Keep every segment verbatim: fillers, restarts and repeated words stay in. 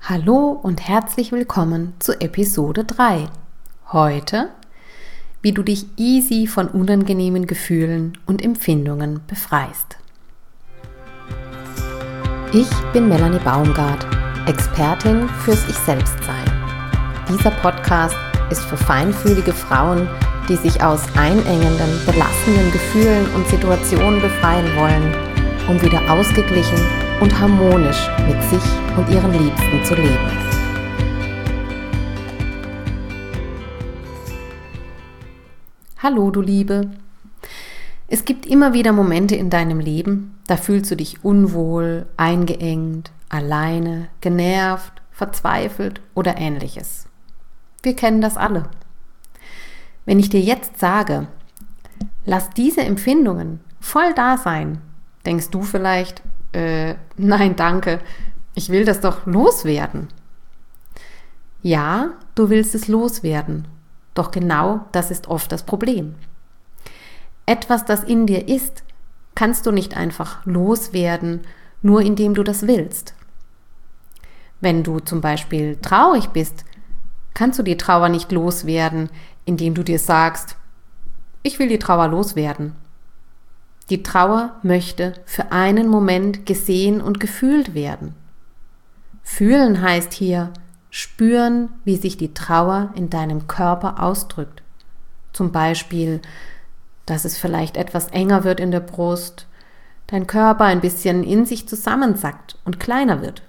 Hallo und herzlich willkommen zu Episode drei. Heute, wie du dich easy von unangenehmen Gefühlen und Empfindungen befreist. Ich bin Melanie Baumgart, Expertin fürs Ich-Selbst-Sein. Dieser Podcast ist für feinfühlige Frauen, die sich aus einengenden, belastenden Gefühlen und Situationen befreien wollen, um wieder ausgeglichen und harmonisch mit sich und ihren Liebsten zu leben. Hallo du Liebe! Es gibt immer wieder Momente in deinem Leben, da fühlst du dich unwohl, eingeengt, alleine, genervt, verzweifelt oder ähnliches. Wir kennen das alle. Wenn ich dir jetzt sage, lass diese Empfindungen voll da sein, denkst du vielleicht, Äh, nein, danke, ich will das doch loswerden. Ja, du willst es loswerden, doch genau das ist oft das Problem. Etwas, das in dir ist, kannst du nicht einfach loswerden, nur indem du das willst. Wenn du zum Beispiel traurig bist, kannst du die Trauer nicht loswerden, indem du dir sagst, ich will die Trauer loswerden. Die Trauer möchte für einen Moment gesehen und gefühlt werden. Fühlen heißt hier spüren, wie sich die Trauer in deinem Körper ausdrückt. Zum Beispiel, dass es vielleicht etwas enger wird in der Brust, dein Körper ein bisschen in sich zusammensackt und kleiner wird.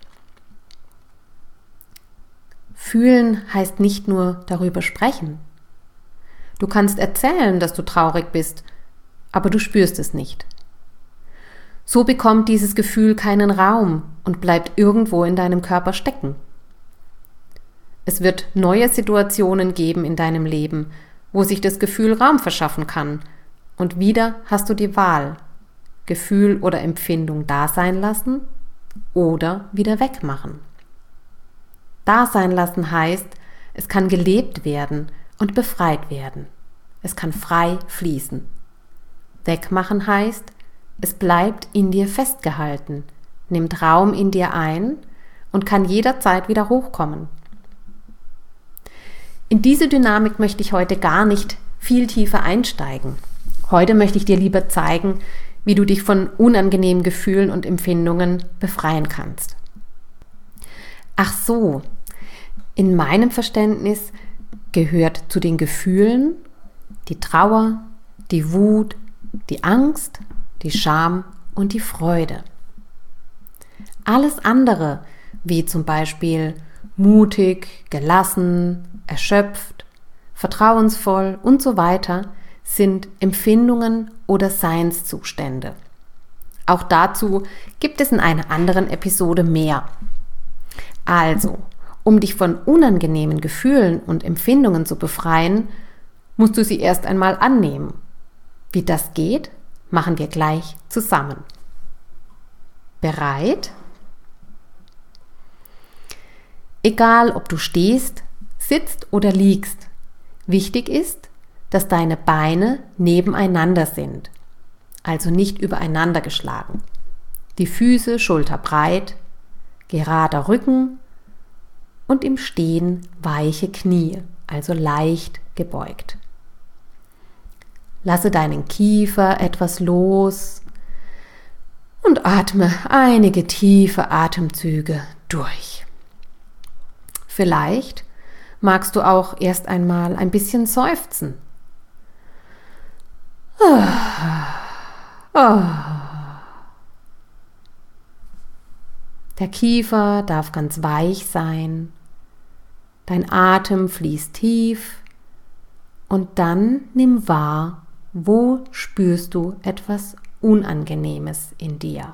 Fühlen heißt nicht nur darüber sprechen. Du kannst erzählen, dass du traurig bist, aber du spürst es nicht. So bekommt dieses Gefühl keinen Raum und bleibt irgendwo in deinem Körper stecken. Es wird neue Situationen geben in deinem Leben, wo sich das Gefühl Raum verschaffen kann. Und wieder hast du die Wahl, Gefühl oder Empfindung da sein lassen oder wieder wegmachen. Da sein lassen heißt, es kann gelebt werden und befreit werden. Es kann frei fließen. Wegmachen heißt, es bleibt in dir festgehalten, nimmt Raum in dir ein und kann jederzeit wieder hochkommen. In diese Dynamik möchte ich heute gar nicht viel tiefer einsteigen. Heute möchte ich dir lieber zeigen, wie du dich von unangenehmen Gefühlen und Empfindungen befreien kannst. Ach so, in meinem Verständnis gehört zu den Gefühlen die Trauer, die Wut, die Angst, die Scham und die Freude. Alles andere, wie zum Beispiel mutig, gelassen, erschöpft, vertrauensvoll und so weiter, sind Empfindungen oder Seinszustände. Auch dazu gibt es in einer anderen Episode mehr. Also, um dich von unangenehmen Gefühlen und Empfindungen zu befreien, musst du sie erst einmal annehmen. Wie das geht, machen wir gleich zusammen. Bereit? Egal, ob du stehst, sitzt oder liegst, wichtig ist, dass deine Beine nebeneinander sind, also nicht übereinander geschlagen. Die Füße schulterbreit, gerader Rücken und im Stehen weiche Knie, also leicht gebeugt. Lasse deinen Kiefer etwas los und atme einige tiefe Atemzüge durch. Vielleicht magst du auch erst einmal ein bisschen seufzen. Der Kiefer darf ganz weich sein, dein Atem fließt tief und dann nimm wahr, wo spürst du etwas Unangenehmes in dir?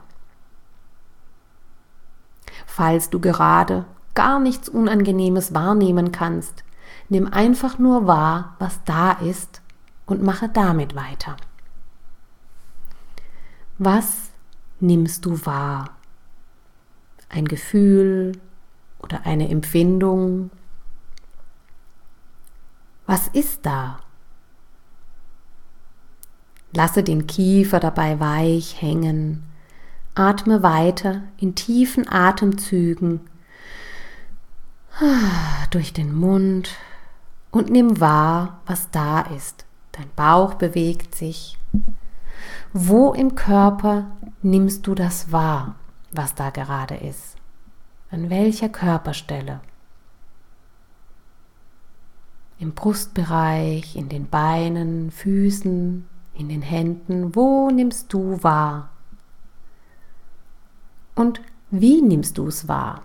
Falls du gerade gar nichts Unangenehmes wahrnehmen kannst, nimm einfach nur wahr, was da ist und mache damit weiter. Was nimmst du wahr? Ein Gefühl oder eine Empfindung? Was ist da? Lasse den Kiefer dabei weich hängen, atme weiter in tiefen Atemzügen durch den Mund und nimm wahr, was da ist. Dein Bauch bewegt sich. Wo im Körper nimmst du das wahr, was da gerade ist? An welcher Körperstelle? Im Brustbereich, in den Beinen, Füßen, in den Händen. Wo nimmst du wahr? Und wie nimmst du es wahr?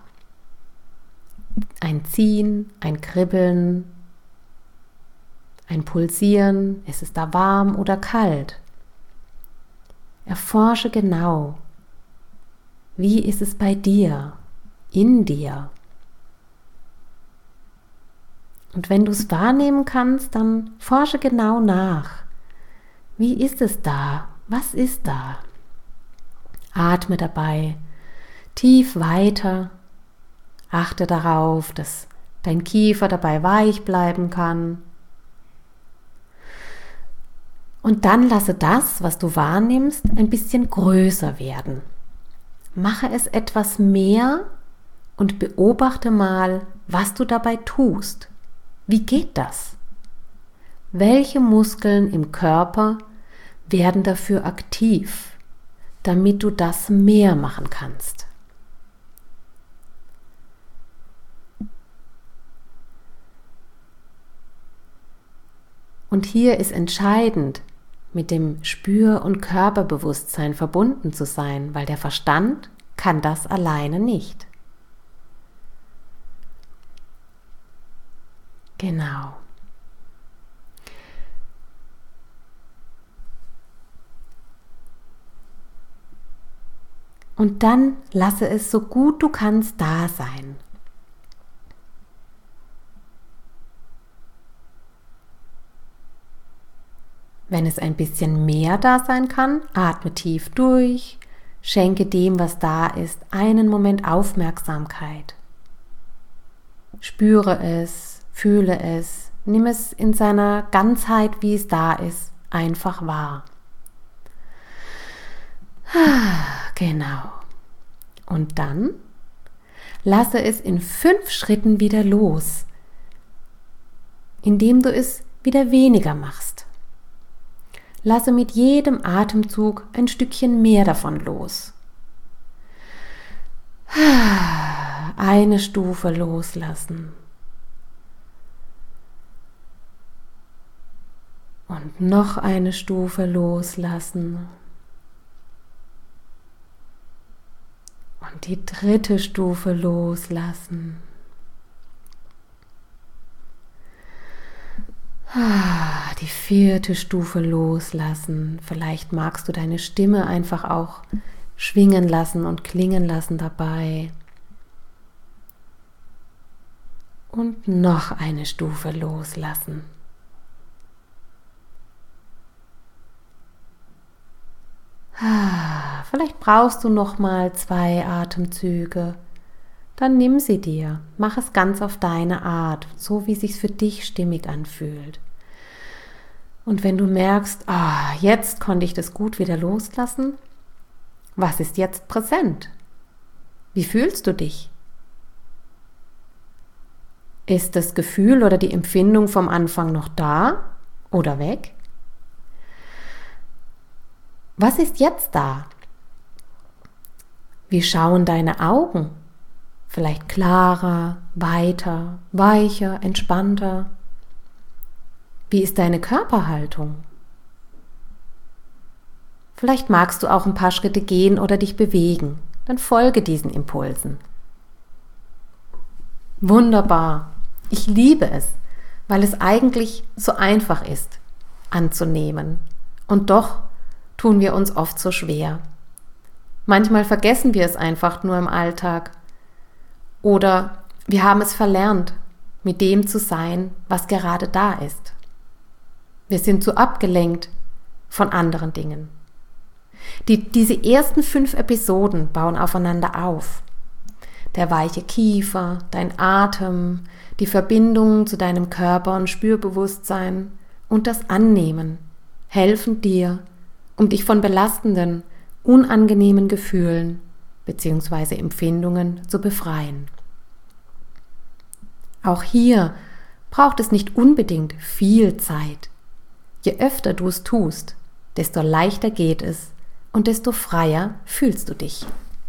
Ein Ziehen, ein Kribbeln, ein Pulsieren, ist es da warm oder kalt? Erforsche genau, wie ist es bei dir, in dir? Und wenn du es wahrnehmen kannst, dann forsche genau nach. Wie ist es da? Was ist da? Atme dabei tief weiter. Achte darauf, dass dein Kiefer dabei weich bleiben kann. Und dann lasse das, was du wahrnimmst, ein bisschen größer werden. Mache es etwas mehr und beobachte mal, was du dabei tust. Wie geht das? Welche Muskeln im Körper werden dafür aktiv, damit du das mehr machen kannst? Und hier ist entscheidend, mit dem Spür- und Körperbewusstsein verbunden zu sein, weil der Verstand kann das alleine nicht. Genau. Und dann lasse es so gut du kannst da sein. Wenn es ein bisschen mehr da sein kann, atme tief durch, schenke dem, was da ist, einen Moment Aufmerksamkeit. Spüre es, fühle es, nimm es in seiner Ganzheit, wie es da ist, einfach wahr. Genau. Und dann lasse es in fünf Schritten wieder los, indem du es wieder weniger machst. Lasse mit jedem Atemzug ein Stückchen mehr davon los. Eine Stufe loslassen. Und noch eine Stufe loslassen. Und die dritte Stufe loslassen. Die vierte Stufe loslassen. Vielleicht magst du deine Stimme einfach auch schwingen lassen und klingen lassen dabei. Und noch eine Stufe loslassen. Vielleicht brauchst du noch mal zwei Atemzüge. Dann nimm sie dir. Mach es ganz auf deine Art, so wie es sich für dich stimmig anfühlt. Und wenn du merkst, ah, jetzt konnte ich das gut wieder loslassen, was ist jetzt präsent? Wie fühlst du dich? Ist das Gefühl oder die Empfindung vom Anfang noch da oder weg? Was ist jetzt da? Wie schauen deine Augen? Vielleicht klarer, weiter, weicher, entspannter. Wie ist deine Körperhaltung? Vielleicht magst du auch ein paar Schritte gehen oder dich bewegen. Dann folge diesen Impulsen. Wunderbar. Ich liebe es, weil es eigentlich so einfach ist, anzunehmen. Und doch tun wir uns oft so schwer. Manchmal vergessen wir es einfach nur im Alltag. Oder wir haben es verlernt, mit dem zu sein, was gerade da ist. Wir sind zu abgelenkt von anderen Dingen. Die, diese ersten fünf Episoden bauen aufeinander auf. Der weiche Kiefer, dein Atem, die Verbindung zu deinem Körper und Spürbewusstsein und das Annehmen helfen dir, um dich von belastenden, unangenehmen Gefühlen bzw. Empfindungen zu befreien. Auch hier braucht es nicht unbedingt viel Zeit. Je öfter du es tust, desto leichter geht es und desto freier fühlst du dich.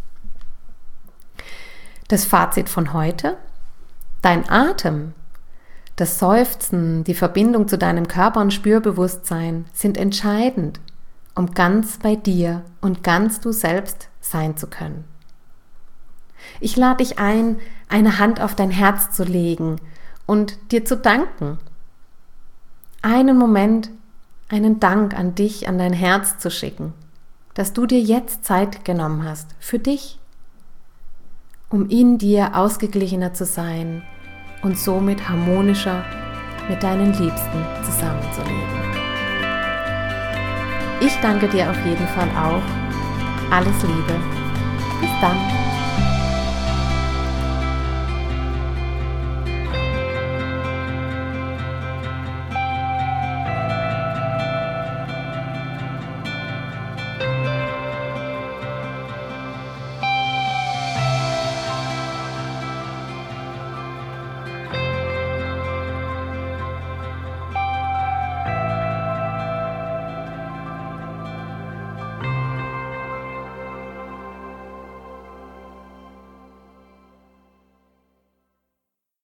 Das Fazit von heute: Dein Atem, das Seufzen, die Verbindung zu deinem Körper und Spürbewusstsein sind entscheidend, um ganz bei dir und ganz du selbst sein zu können. Ich lade dich ein, eine Hand auf dein Herz zu legen und dir zu danken. Einen Moment, einen Dank an dich, an dein Herz zu schicken, dass du dir jetzt Zeit genommen hast für dich, um in dir ausgeglichener zu sein und somit harmonischer mit deinen Liebsten zusammenzuleben. Ich danke dir auf jeden Fall auch. Alles Liebe. Bis dann.